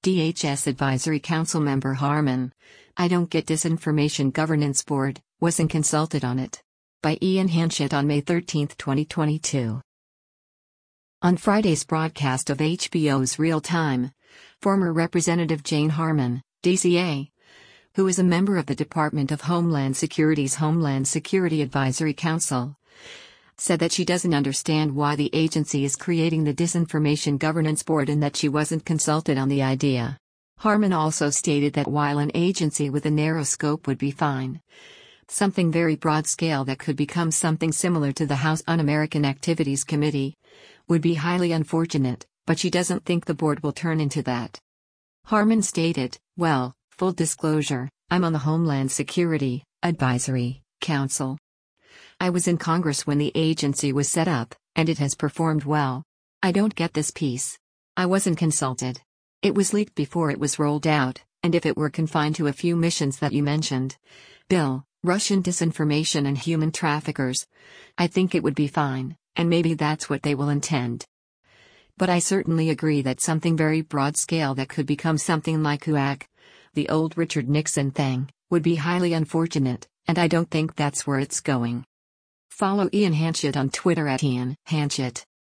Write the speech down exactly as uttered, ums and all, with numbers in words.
D H S Advisory Council member Harman. I don't get Disinformation Governance Board, wasn't consulted on it. By Ian Hanchett on May thirteenth, twenty twenty-two. On Friday's broadcast of H B O's Real Time, former Representative Jane Harman, D C A, who is a member of the Department of Homeland Security's Homeland Security Advisory Council, said that she doesn't understand why the agency is creating the Disinformation Governance Board and that she wasn't consulted on the idea. Harman also stated that while an agency with a narrow scope would be fine, something very broad scale that could become something similar to the House Un-American Activities Committee would be highly unfortunate, but she doesn't think the board will turn into that. Harman stated, "Well, full disclosure, I'm on the Homeland Security Advisory Council. I was in Congress when the agency was set up, and it has performed well. I don't get this piece. I wasn't consulted. It was leaked before it was rolled out, and if it were confined to a few missions that you mentioned, Bill, Russian disinformation and human traffickers, I think it would be fine, and maybe that's what they will intend. But I certainly agree that something very broad scale that could become something like H U A C, the old Richard Nixon thing, would be highly unfortunate, and I don't think that's where it's going." Follow Ian Hanchett on Twitter at Ian Hanchett.